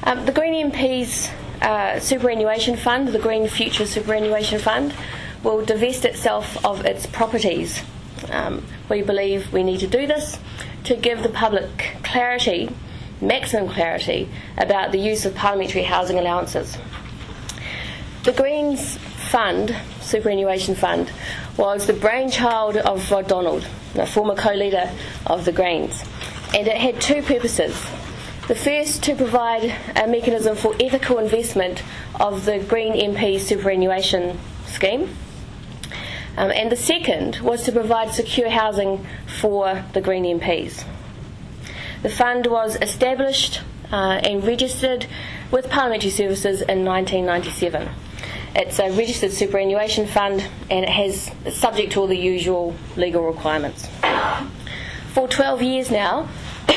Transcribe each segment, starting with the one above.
The Green MP's superannuation fund, the Green Future Superannuation Fund, will divest itself of its properties. We believe we need to do this to give the public clarity, maximum clarity, about the use of parliamentary housing allowances. The Greens Fund, superannuation fund, was the brainchild of Rod Donald, the former co-leader of the Greens, and it had two purposes. The first, to provide a mechanism for ethical investment of the Green MP superannuation scheme, and the second was to provide secure housing for the Green MPs. The fund was established and registered with Parliamentary Services in 1997. It's a registered superannuation fund, and it's subject to all the usual legal requirements. For 12 years now,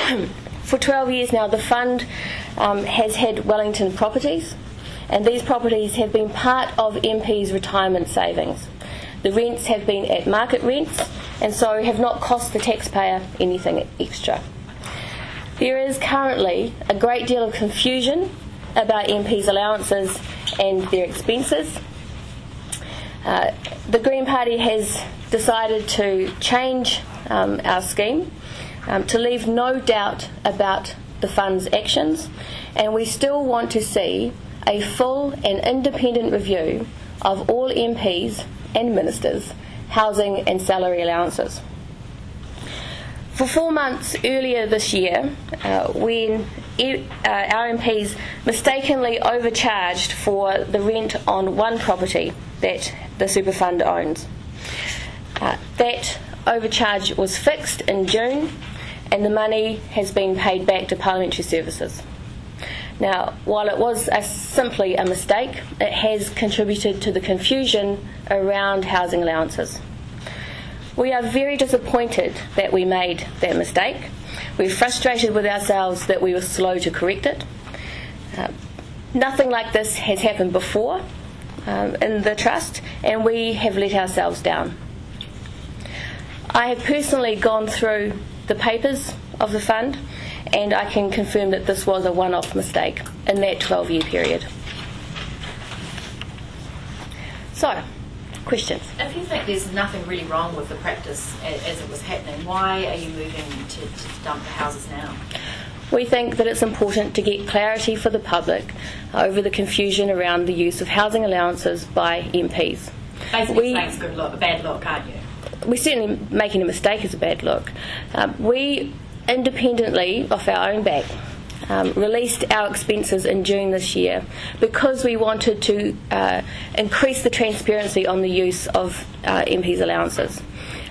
the fund has had Wellington properties, and these properties have been part of MPs' retirement savings. The rents have been at market rents, and so have not cost the taxpayer anything extra. There is currently a great deal of confusion about MPs' allowances and their expenses. The Green Party has decided to change our scheme to leave no doubt about the fund's actions, and we still want to see a full and independent review of all MPs and ministers' housing and salary allowances. For 4 months earlier this year, when our MPs mistakenly overcharged for the rent on one property that the super fund owns, that overcharge was fixed in June, and the money has been paid back to Parliamentary Services. Now, while it was simply a mistake, it has contributed to the confusion around housing allowances. We are very disappointed that we made that mistake. We're frustrated with ourselves that we were slow to correct it. Nothing like this has happened before in the Trust, and we have let ourselves down. I have personally gone through the papers of the fund, and I can confirm that this was a one-off mistake in that 12-year period. So, questions? If you think there's nothing really wrong with the practice as it was happening, why are you moving to dump the houses now? We think that it's important to get clarity for the public over the confusion around the use of housing allowances by MPs. Basically saying it's a bad look, aren't you? We're certainly making a mistake is a bad look. We independently, off our own back, released our expenses in June this year because we wanted to increase the transparency on the use of MPs' allowances.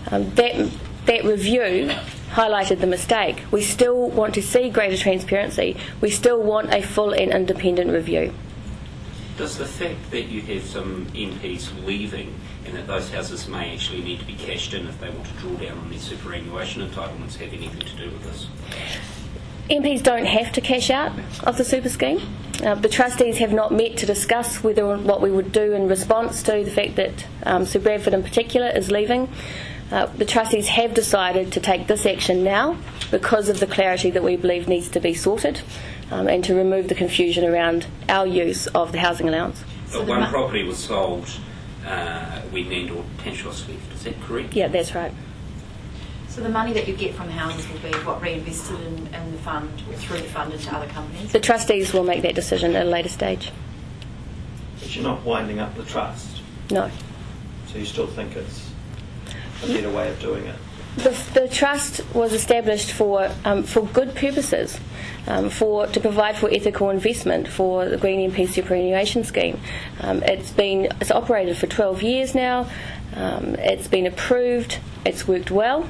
That review highlighted the mistake. We still want to see greater transparency. We still want a full and independent review. Does the fact that you have some MPs leaving and that those houses may actually need to be cashed in if they want to draw down on their superannuation entitlements have anything to do with this? MPs don't have to cash out of the super scheme. The trustees have not met to discuss what we would do in response to the fact that Sir Bradford in particular is leaving. The trustees have decided to take this action now because of the clarity that we believe needs to be sorted and to remove the confusion around our use of the housing allowance. But one property was sold when Nandor Tanshos left, is that correct? Yeah, that's right. So the money that you get from the houses will be reinvested in the fund or through the fund into other companies? The trustees will make that decision at a later stage. But you're not winding up the trust? No. So you still think it's a better way of doing it? The trust was established for good purposes, to provide for ethical investment for the Green MP superannuation scheme. It's operated for 12 years now. It's been approved. It's worked well.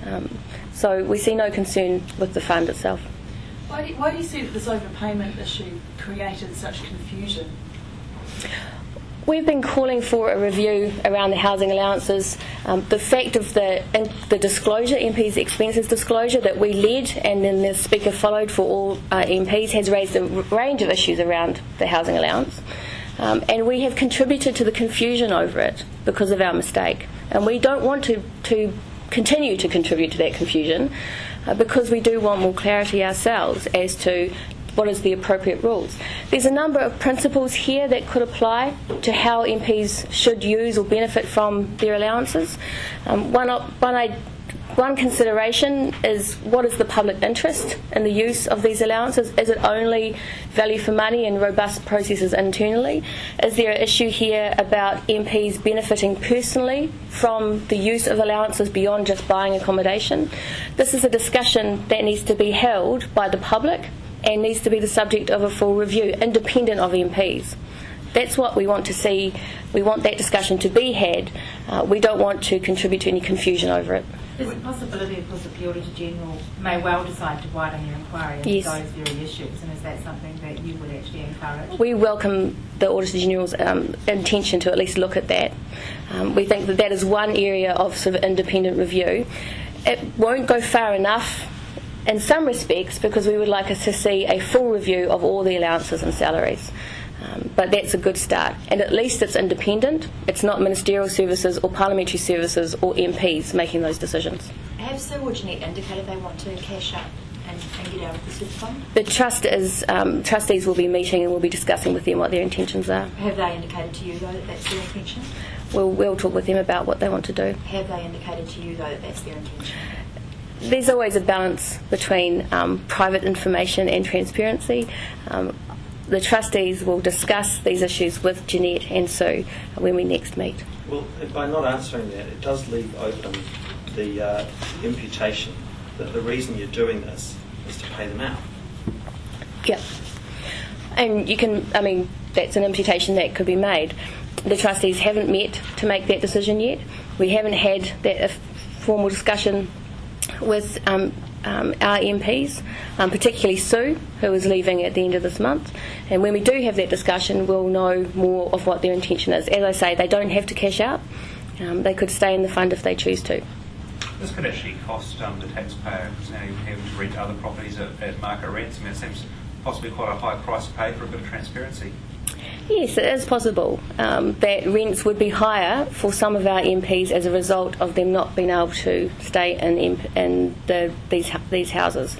So we see no concern with the fund itself. Why do you see that this overpayment issue created such confusion? We've been calling for a review around the housing allowances. The fact of the disclosure, MPs' expenses disclosure that we led and then the Speaker followed for all MPs has raised a range of issues around the housing allowance. And we have contributed to the confusion over it because of our mistake. And we don't want to continue to contribute to that confusion because we do want more clarity ourselves as to what is the appropriate rules. There's a number of principles here that could apply to how MPs should use or benefit from their allowances. One consideration is, what is the public interest in the use of these allowances? Is it only value for money and robust processes internally? Is there an issue here about MPs benefiting personally from the use of allowances beyond just buying accommodation? This is a discussion that needs to be held by the public and needs to be the subject of a full review, independent of MPs. That's what we want to see. We want that discussion to be had. We don't want to contribute to any confusion over it. There's a possibility, of course, that the Auditor General may well decide to widen their inquiry into Yes. those very issues, and is that something that you would actually encourage? We welcome the Auditor General's intention to at least look at that. We think that that is one area of sort of independent review. It won't go far enough in some respects, because we would like us to see a full review of all the allowances and salaries. But that's a good start, and at least it's independent. It's not ministerial services or parliamentary services or MPs making those decisions. Have Sue or Jeanette indicated they want to cash up and get out of the super fund? The trust is, trustees will be meeting and we'll be discussing with them what their intentions are. Have they indicated to you, though, that that's their intention? We'll talk with them about what they want to do. Have they indicated to you, though, that that's their intention? There's always a balance between private information and transparency. The trustees will discuss these issues with Jeanette and Sue when we next meet. Well, by not answering that, it does leave open the imputation that the reason you're doing this is to pay them out. Yeah. And you can, that's an imputation that could be made. The trustees haven't met to make that decision yet. We haven't had that formal discussion with our MPs, particularly Sue, who is leaving at the end of this month. And when we do have that discussion, we'll know more of what their intention is. As I say, they don't have to cash out. They could stay in the fund if they choose to. This could actually cost the taxpayer having to rent other properties at market rents. It seems possibly quite a high price to pay for a bit of transparency. Yes, it is possible that rents would be higher for some of our MPs as a result of them not being able to stay in these houses.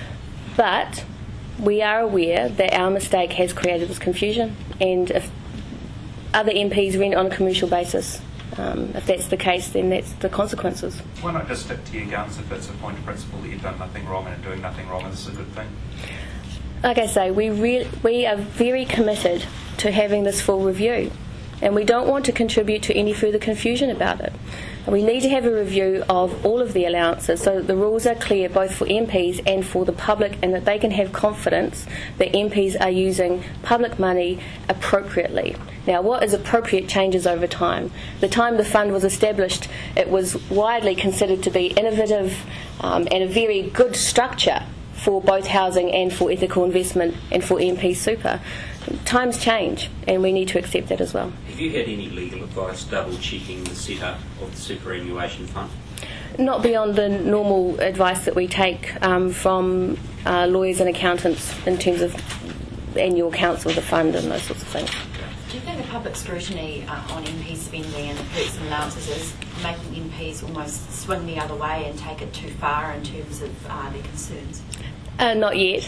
But we are aware that our mistake has created this confusion, and if other MPs rent on a commercial basis, if that's the case, then that's the consequences. Why not just stick to your guns if it's a point of principle that you've done nothing wrong and doing nothing wrong and this is a good thing? Like I say, we are very committed to having this full review, and we don't want to contribute to any further confusion about it. And we need to have a review of all of the allowances so that the rules are clear both for MPs and for the public, and that they can have confidence that MPs are using public money appropriately. Now, what is appropriate changes over time. The time the fund was established, it was widely considered to be innovative and a very good structure for both housing and for ethical investment and for MP super. Times change, and we need to accept that as well. Have you had any legal advice double-checking the setup of the superannuation fund? Not beyond the normal advice that we take from lawyers and accountants in terms of annual accounts of the fund and those sorts of things. Do you think the public scrutiny on MP spending and perks and allowances is making MPs almost swing the other way and take it too far in terms of their concerns? Not yet.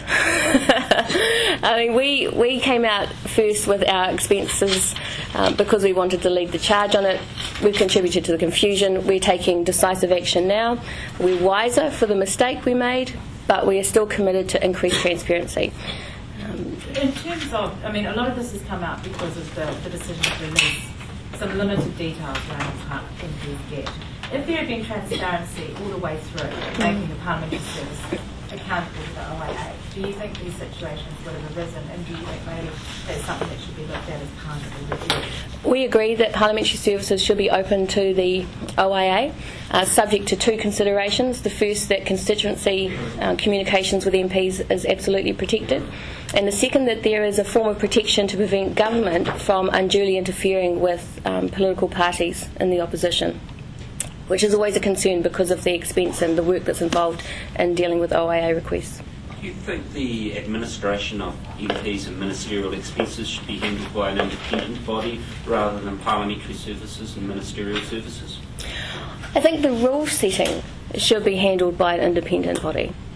We came out first with our expenses because we wanted to lead the charge on it. We've contributed to the confusion. We're taking decisive action now. We're wiser for the mistake we made, but we are still committed to increased transparency. In terms of, a lot of this has come out because of the decision to release some limited details around what MPs get. If there had been transparency all the way through, making the parliamentary service accountable to the OIA, do you think these situations would have arisen, and do you think maybe that's something that should be looked at as part of the review? We agree that parliamentary services should be open to the OIA, subject to two considerations. The first, that constituency communications with MPs is absolutely protected, and the second, that there is a form of protection to prevent government from unduly interfering with political parties in the opposition, which is always a concern because of the expense and the work that's involved in dealing with OIA requests. Do you think the administration of MPs and ministerial expenses should be handled by an independent body rather than parliamentary services and ministerial services? I think the rule setting should be handled by an independent body.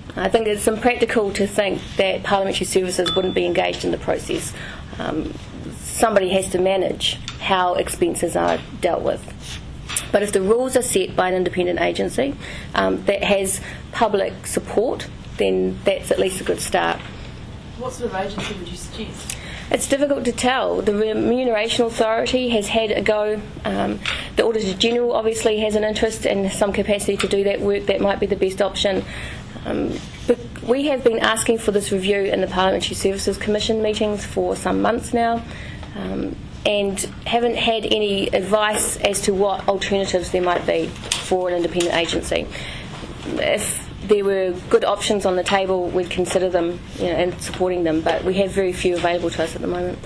I think it's impractical to think that Parliamentary Services wouldn't be engaged in the process. Somebody has to manage how expenses are dealt with. But if the rules are set by an independent agency that has public support, then that's at least a good start. What sort of agency would you suggest? It's difficult to tell. The Remuneration Authority has had a go. The Auditor General obviously has an interest in some capacity to do that work. That might be the best option. But we have been asking for this review in the Parliamentary Services Commission meetings for some months now, and haven't had any advice as to what alternatives there might be for an independent agency. If there were good options on the table, we'd consider them, and supporting them, but we have very few available to us at the moment.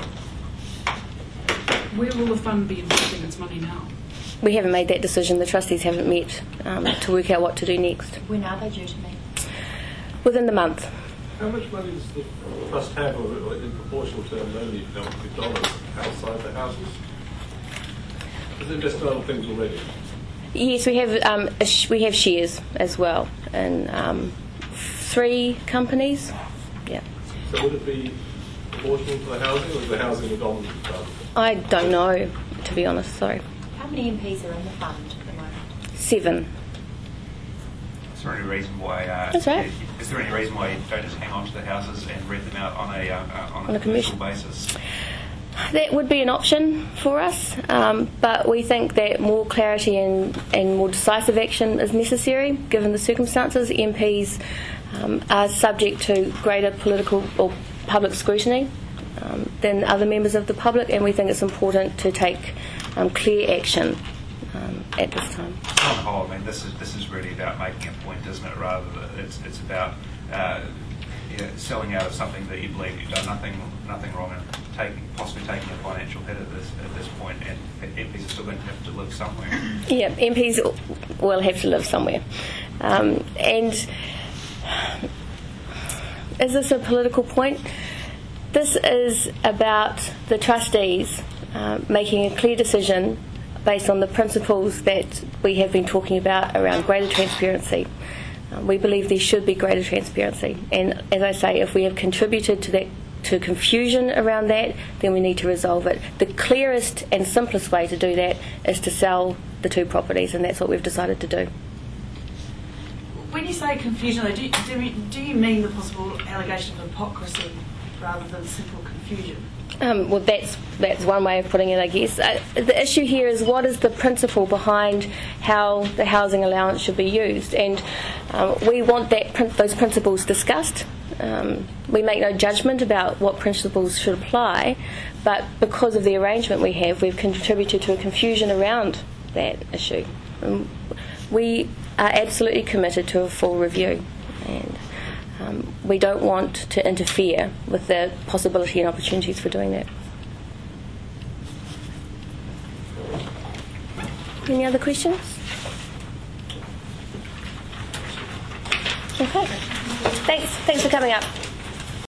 Where will the fund be investing its money now? We haven't made that decision. The trustees haven't met to work out what to do next. When are they due to meet? Within the month. How much money does the trust have, or in proportional terms only, if you don't with dollars, outside the houses? Has it invested in other things already? Yes, we have shares as well in 3 companies. Yeah. So would it be proportional to the housing, or is the housing the dominant fund? I don't know, to be honest. Sorry. How many MPs are in the fund at the moment? 7. Is there any reason why? That's right. Is there any reason why you don't just hang on to the houses and rent them out on a commercial basis? That would be an option for us, but we think that more clarity and more decisive action is necessary given the circumstances. MPs are subject to greater political or public scrutiny than other members of the public, and we think it's important to take clear action at this time. On the whole, I mean, this is really about making a point, isn't it? Rather than it's about selling out of something that you believe you've done nothing wrong, and possibly taking a financial hit at this point, and MPs are still going to have to live somewhere. Yeah, MPs will have to live somewhere, and is this a political point? This is about the trustees making a clear decision based on the principles that we have been talking about around greater transparency. We believe there should be greater transparency, and as I say, if we have contributed to confusion around that, then we need to resolve it. The clearest and simplest way to do that is to sell the 2 properties, and that's what we've decided to do. When you say confusion, though, do you mean the possible allegation of hypocrisy rather than simple confusion? Well, that's one way of putting it, I guess. The issue here is what is the principle behind how the housing allowance should be used, and we want those principles discussed. We make no judgment about what principles should apply, but because of the arrangement we have, we've contributed to a confusion around that issue. We are absolutely committed to a full review, and we don't want to interfere with the possibility and opportunities for doing that. Any other questions? Okay. Thanks for coming up.